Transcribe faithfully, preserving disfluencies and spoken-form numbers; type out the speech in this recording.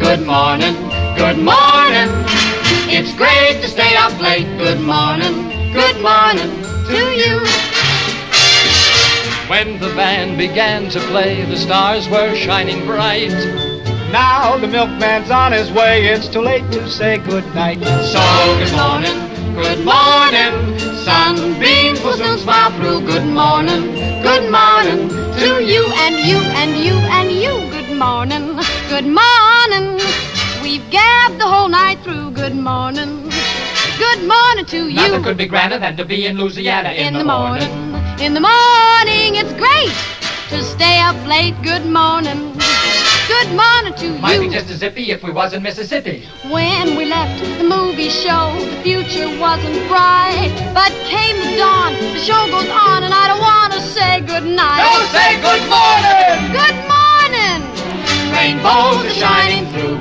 good morning, good morning. It's great to stay up late. Good morning, good morning to you. When the band began to play, the stars were shining bright. Now the milkman's on his way, it's too late to say good night. So good morning, good morning. Sunbeams will soon smile through. Good morning, good morning to you and you and you and you. Good morning, good morning. We've gabbed the whole night through. Good morning, good morning to you. Nothing could be grander than to be in Louisiana in, In the the morning. morning, in the morning, it's great to stay up late. Good morning, good morning to Might be you. just as zippy if we was in Mississippi. When we left the movie show, the future wasn't bright. But came the dawn, the show goes on, and I don't want to say goodnight. Don't say good morning! Good morning! Rainbows are shining through.